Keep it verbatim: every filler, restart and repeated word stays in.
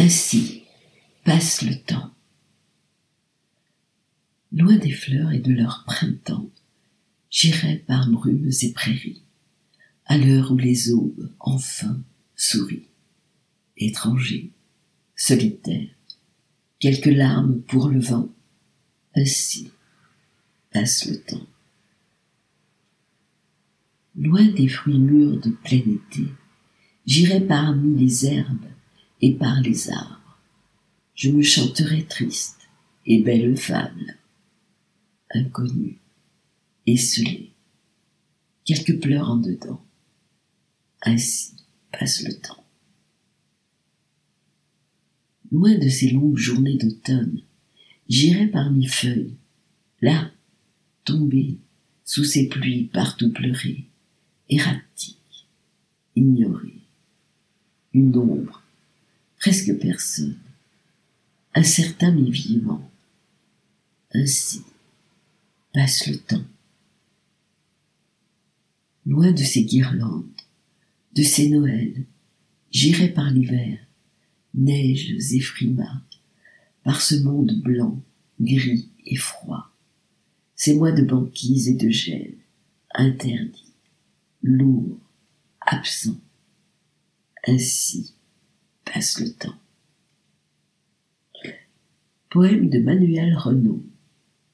Ainsi passe le temps. Loin des fleurs et de leur printemps, j'irai par brumes et prairies, à l'heure où les aubes, enfin, sourient. Étranger, solitaire, quelques larmes pour le vent, ainsi passe le temps. Loin des fruits mûrs de plein été, j'irai parmi les herbes et par les arbres. Je me chanterai triste et belle fable, inconnue, esselée, quelques pleurs en dedans. Ainsi passe le temps. Loin de ces longues journées d'automne, j'irai parmi feuilles, là, tombées sous ces pluies partout pleurées, erratiques, ignorées. Une ombre, presque personne, incertain mais vivant. Ainsi passe le temps. Loin de ces guirlandes, de ces Noëls, j'irai par l'hiver, neiges et frimas, par ce monde blanc, gris et froid, ces mois de banquise et de gel, interdits, lourds, absents. Ainsi passe le temps. Poème de Manuel Renaud.